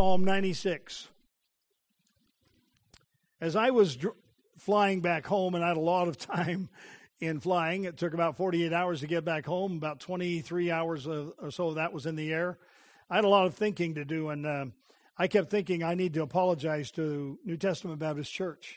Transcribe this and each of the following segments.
Psalm 96. As I was flying back home, and I had a lot of time in flying, it took about 48 hours to get back home, about 23 hours or so of that was in the air. I had a lot of thinking to do, and I kept thinking I need to apologize to New Testament Baptist Church.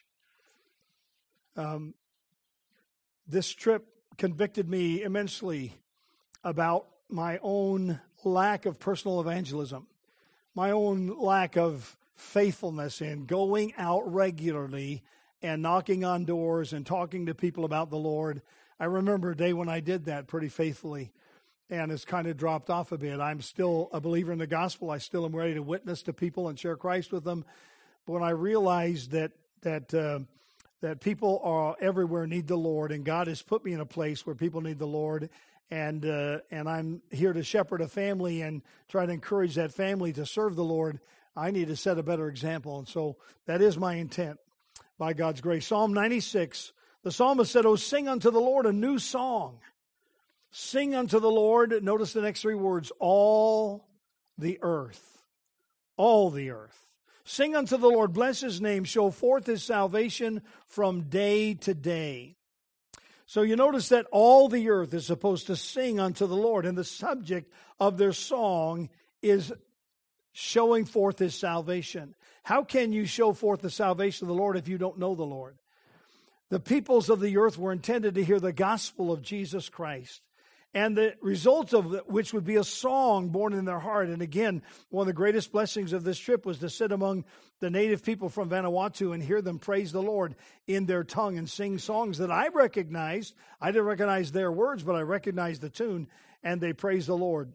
This trip convicted me immensely about my own lack of personal evangelism, my own lack of faithfulness in going out regularly and knocking on doors and talking to people about the Lord. I remember a day when I did that pretty faithfully, and it's kind of dropped off a bit. I'm still a believer in the gospel. I still am ready to witness to people and share Christ with them. But when I realized that people are everywhere need the Lord, and God has put me in a place where people need the Lord, and I'm here to shepherd a family and try to encourage that family to serve the Lord, I need to set a better example. And so that is my intent by God's grace. Psalm 96, the psalmist said, "Oh, sing unto the Lord a new song. Sing unto the Lord," notice the next three words, "all the earth." All the earth. Sing unto the Lord, bless his name, show forth his salvation from day to day. So you notice that all the earth is supposed to sing unto the Lord, and the subject of their song is showing forth his salvation. How can you show forth the salvation of the Lord if you don't know the Lord? The peoples of the earth were intended to hear the gospel of Jesus Christ, and the result of which would be a song born in their heart. And again, one of the greatest blessings of this trip was to sit among the native people from Vanuatu and hear them praise the Lord in their tongue and sing songs that I recognized. I didn't recognize their words, but I recognized the tune, and they praised the Lord.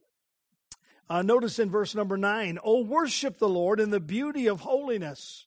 Notice in verse number 9, "Oh, worship the Lord in the beauty of holiness.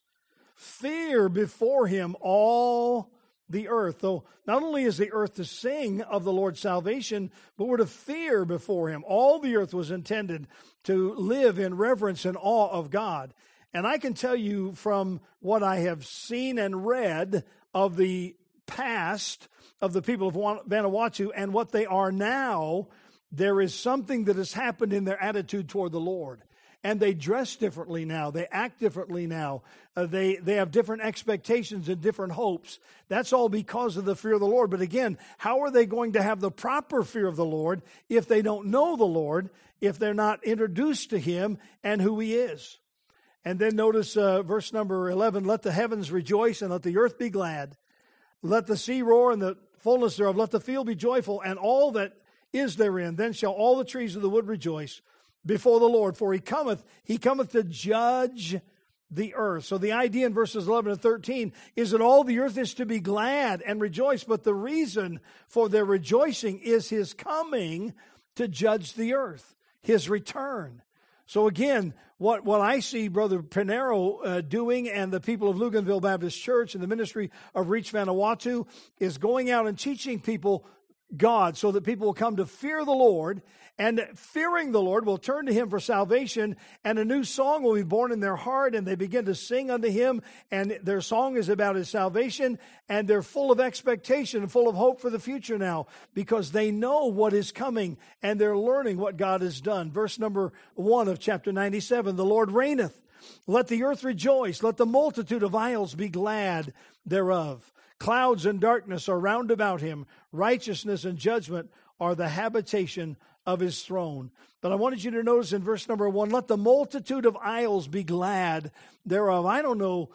Fear before him all the earth." Though not only is the earth to sing of the Lord's salvation, but we're to fear before him. All the earth was intended to live in reverence and awe of God. And I can tell you from what I have seen and read of the past of the people of Vanuatu and what they are now, there is something that has happened in their attitude toward the Lord. And they dress differently now. They act differently now. They have different expectations and different hopes. That's all because of the fear of the Lord. But again, how are they going to have the proper fear of the Lord if they don't know the Lord, if they're not introduced to him and who he is? And then notice verse number 11, "Let the heavens rejoice and let the earth be glad. Let the sea roar and the fullness thereof. Let the field be joyful and all that is therein. Then shall all the trees of the wood rejoice before the Lord, for he cometh to judge the earth." So the idea in verses 11 and 13 is that all the earth is to be glad and rejoice, but the reason for their rejoicing is his coming to judge the earth, his return. So again, what I see Brother Pinero doing and the people of Luganville Baptist Church and the ministry of Reach Vanuatu is going out and teaching people God so that people will come to fear the Lord, and fearing the Lord will turn to him for salvation, and a new song will be born in their heart, and they begin to sing unto him, and their song is about his salvation, and they're full of expectation and full of hope for the future now because they know what is coming and they're learning what God has done. Verse number 1 of chapter 97, "The Lord reigneth. Let the earth rejoice. Let the multitude of isles be glad thereof. Clouds and darkness are round about him. Righteousness and judgment are the habitation of his throne." But I wanted you to notice in verse number 1, "Let the multitude of isles be glad thereof." I don't know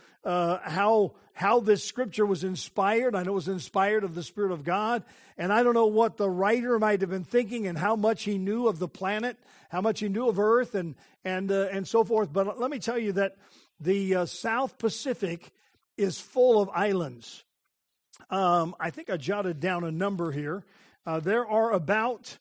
how this scripture was inspired. I know it was inspired of the Spirit of God. And I don't know what the writer might have been thinking and how much he knew of the planet, how much he knew of Earth and so forth. But let me tell you that the South Pacific is full of islands. I think I jotted down a number here. There are about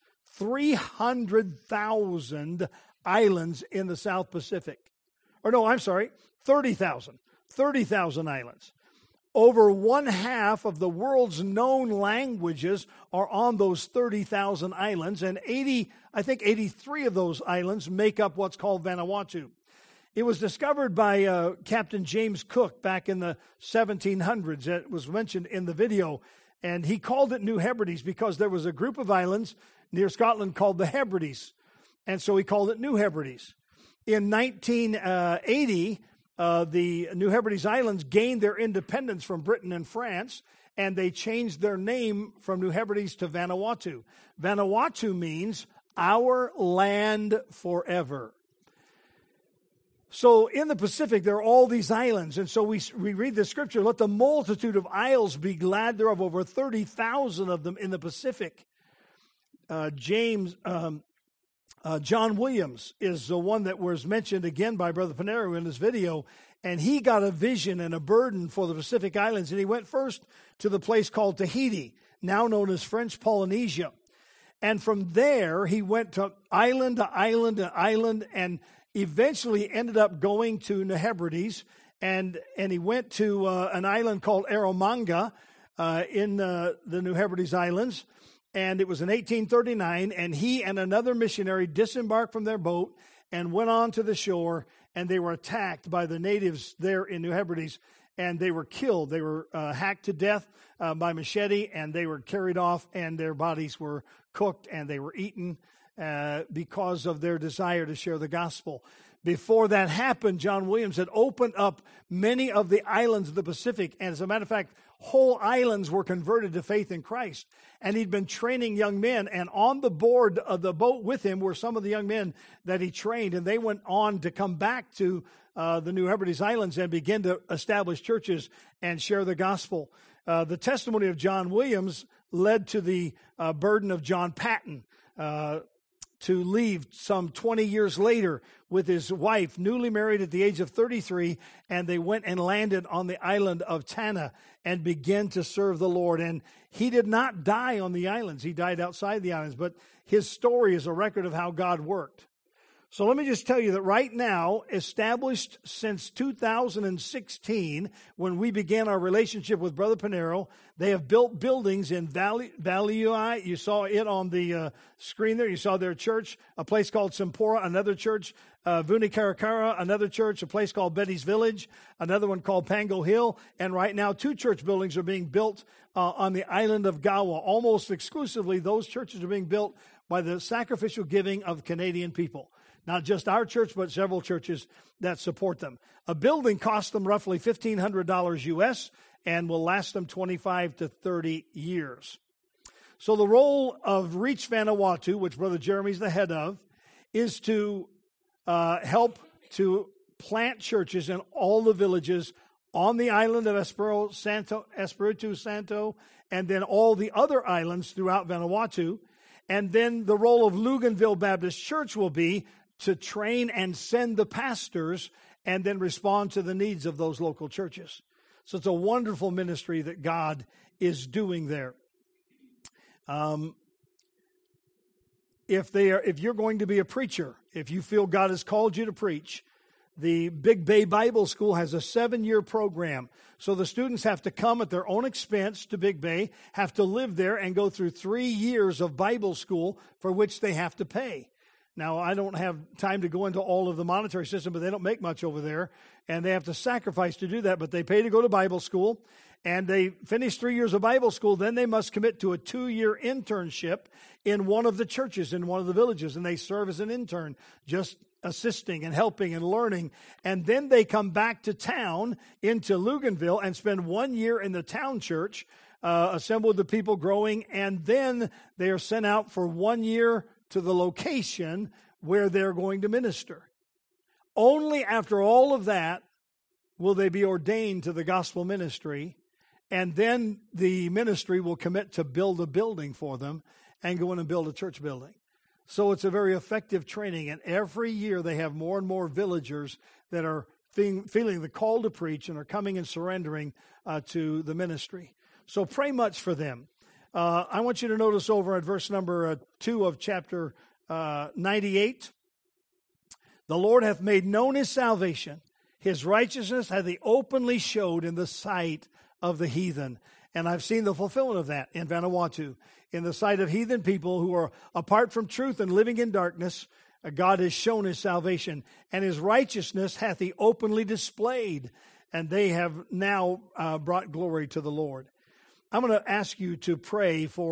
300,000 islands in the South Pacific. Or no, I'm sorry, 30,000. 30,000 islands. Over one half of the world's known languages are on those 30,000 islands, and 83 of those islands make up what's called Vanuatu. It was discovered by Captain James Cook back in the 1700s. It was mentioned in the video, and he called it New Hebrides because there was a group of islands near Scotland called the Hebrides, and so he called it New Hebrides. In 1980, the New Hebrides Islands gained their independence from Britain and France, and they changed their name from New Hebrides to Vanuatu. Vanuatu means our land forever. So in the Pacific, there are all these islands. And so we read the scripture, let the multitude of isles be glad thereof, over 30,000 of them in the Pacific. John Williams is the one that was mentioned again by Brother Panero in this video. And he got a vision and a burden for the Pacific Islands. And he went first to the place called Tahiti, now known as French Polynesia. And from there, he went to island to island to island, and eventually ended up going to New Hebrides, and he went to an island called Eromanga in the New Hebrides Islands, and it was in 1839, and he and another missionary disembarked from their boat and went on to the shore, and they were attacked by the natives there in New Hebrides, and they were killed. They were hacked to death by machete, and they were carried off, and their bodies were cooked, and they were eaten because of their desire to share the gospel. Before that happened, John Williams had opened up many of the islands of the Pacific, and as a matter of fact, whole islands were converted to faith in Christ. And he'd been training young men, and on the board of the boat with him were some of the young men that he trained, and they went on to come back to the New Hebrides Islands and begin to establish churches and share the gospel. The testimony of John Williams led to the burden of John Patton to leave some 20 years later with his wife, newly married at the age of 33, and they went and landed on the island of Tanna and began to serve the Lord. And he did not die on the islands. He died outside the islands, but his story is a record of how God worked. So let me just tell you that right now, established since 2016, when we began our relationship with Brother Panero, they have built buildings in Valiui. You saw it on the screen there. You saw their church, a place called Simpora, another church, Vunikarikara, another church, a place called Betty's Village, another one called Pango Hill, and right now 2 church buildings are being built on the island of Gawa. Almost exclusively, those churches are being built by the sacrificial giving of Canadian people. Not just our church, but several churches that support them. A building costs them roughly $1,500 U.S. and will last them 25 to 30 years. So the role of Reach Vanuatu, which Brother Jeremy's the head of, is to help to plant churches in all the villages on the island of Espiritu Santo, and then all the other islands throughout Vanuatu. And then the role of Luganville Baptist Church will be to train and send the pastors and then respond to the needs of those local churches. So it's a wonderful ministry that God is doing there. If you're going to be a preacher, if you feel God has called you to preach, the Big Bay Bible School has a 7-year program. So the students have to come at their own expense to Big Bay, have to live there, and go through 3 years of Bible school for which they have to pay. Now, I don't have time to go into all of the monetary system, but they don't make much over there, and they have to sacrifice to do that, but they pay to go to Bible school, and they finish 3 years of Bible school. Then they must commit to a 2-year internship in one of the churches, in one of the villages, and they serve as an intern, just assisting and helping and learning. And then they come back to town into Luganville and spend 1 year in the town church, assemble with the people growing, and then they are sent out for 1 year to the location where they're going to minister. Only after all of that will they be ordained to the gospel ministry, and then the ministry will commit to build a building for them and go in and build a church building. So it's a very effective training, and every year they have more and more villagers that are feeling the call to preach and are coming and surrendering to the ministry. So pray much for them. I want you to notice over at verse number 2 of chapter 98. The Lord hath made known his salvation. His righteousness hath he openly showed in the sight of the heathen. And I've seen the fulfillment of that in Vanuatu. In the sight of heathen people who are apart from truth and living in darkness, God has shown his salvation. And his righteousness hath he openly displayed. And they have now brought glory to the Lord. I'm going to ask you to pray for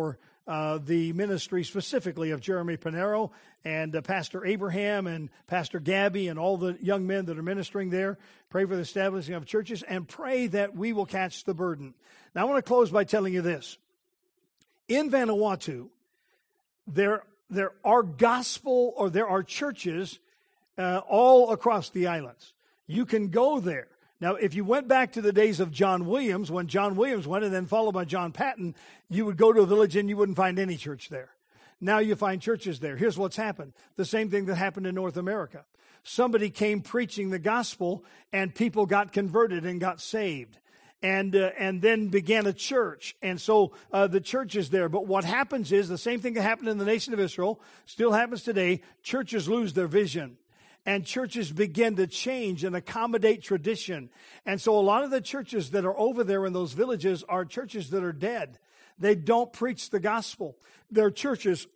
the ministry specifically of Jeremy Pinero and Pastor Abraham and Pastor Gabby and all the young men that are ministering there. Pray for the establishing of churches and pray that we will catch the burden. Now, I want to close by telling you this. In Vanuatu, there are gospel, or there are churches all across the islands. You can go there. Now, if you went back to the days of John Williams, when John Williams went and then followed by John Patton, you would go to a village and you wouldn't find any church there. Now you find churches there. Here's what's happened. The same thing that happened in North America. Somebody came preaching the gospel and people got converted and got saved. And then began a church. And so the church is there. But what happens is the same thing that happened in the nation of Israel still happens today. Churches lose their vision. And churches begin to change and accommodate tradition. And so a lot of the churches that are over there in those villages are churches that are dead. They don't preach the gospel. They're churches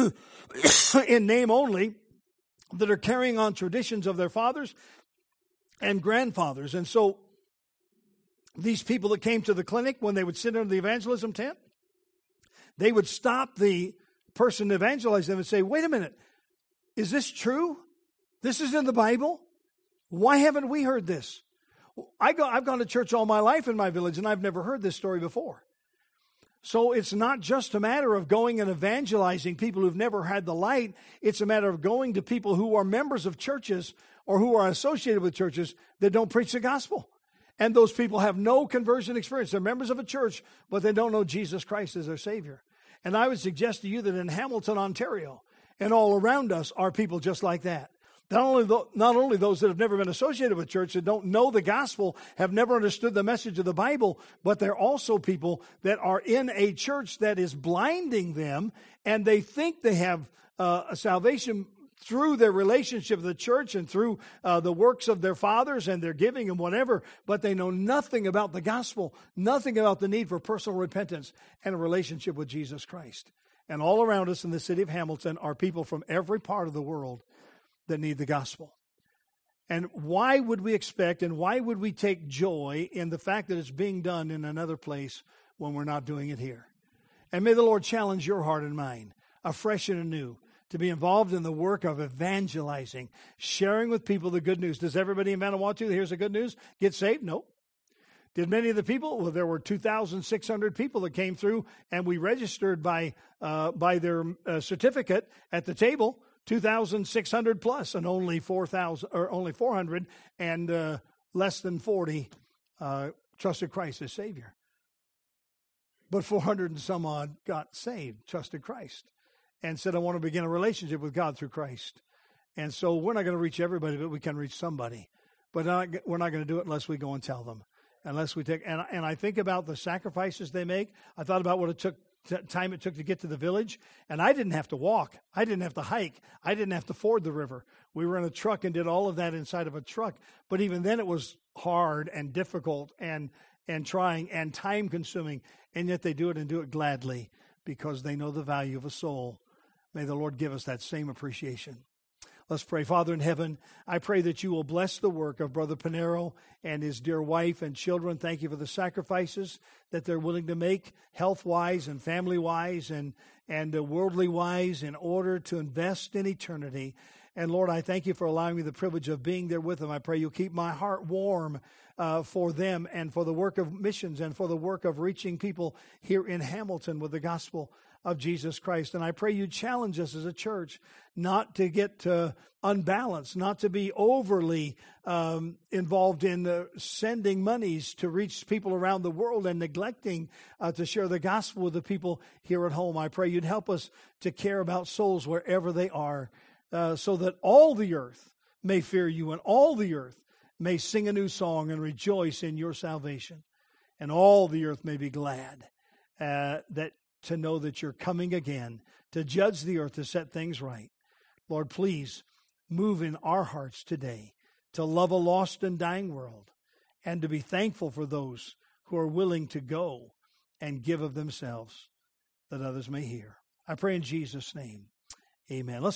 in name only that are carrying on traditions of their fathers and grandfathers. And so these people that came to the clinic, when they would sit under the evangelism tent, they would stop the person evangelizing them and say, wait a minute, is this true? This is in the Bible? Why haven't we heard this? I've gone to church all my life in my village, and I've never heard this story before. So it's not just a matter of going and evangelizing people who've never had the light. It's a matter of going to people who are members of churches or who are associated with churches that don't preach the gospel. And those people have no conversion experience. They're members of a church, but they don't know Jesus Christ as their Savior. And I would suggest to you that in Hamilton, Ontario, and all around us are people just like that. Not only those that have never been associated with church, that don't know the gospel, have never understood the message of the Bible, but they're also people that are in a church that is blinding them, and they think they have a salvation through their relationship with the church and through the works of their fathers and their giving and whatever, but they know nothing about the gospel, nothing about the need for personal repentance and a relationship with Jesus Christ. And all around us in the city of Hamilton are people from every part of the world that need the gospel. And why would we expect and why would we take joy in the fact that it's being done in another place when we're not doing it here? And may the Lord challenge your heart and mind afresh and anew to be involved in the work of evangelizing, sharing with people the good news. Does everybody in Vanuatu, here's the good news, get saved? No. Did many of the people? Well, there were 2,600 people that came through, and we registered by their certificate at the table, 2,600 plus, and only 400 and less than 40 trusted Christ as Savior. But 400 and some odd got saved, trusted Christ, and said, I want to begin a relationship with God through Christ. And so we're not going to reach everybody, but we can reach somebody. But we're not going to do it unless we go and tell them. Unless we take, and I think about the sacrifices they make. I thought about what it took, time it took to get to the village. And I didn't have to walk. I didn't have to hike. I didn't have to ford the river. We were in a truck and did all of that inside of a truck. But even then it was hard and difficult and trying and time consuming. And yet they do it and do it gladly because they know the value of a soul. May the Lord give us that same appreciation. Let's pray. Father in heaven, I pray that you will bless the work of Brother Pinero and his dear wife and children. Thank you for the sacrifices that they're willing to make, health-wise and family-wise and worldly-wise, in order to invest in eternity. And Lord, I thank you for allowing me the privilege of being there with them. I pray you'll keep my heart warm for them and for the work of missions and for the work of reaching people here in Hamilton with the gospel of Jesus Christ. And I pray you challenge us as a church not to get unbalanced, not to be overly involved in sending monies to reach people around the world and neglecting to share the gospel with the people here at home. I pray you'd help us to care about souls wherever they are, so that all the earth may fear you and all the earth may sing a new song and rejoice in your salvation. And all the earth may be glad to know that you're coming again to judge the earth, to set things right. Lord, please move in our hearts today to love a lost and dying world and to be thankful for those who are willing to go and give of themselves that others may hear. I pray in Jesus' name. Amen.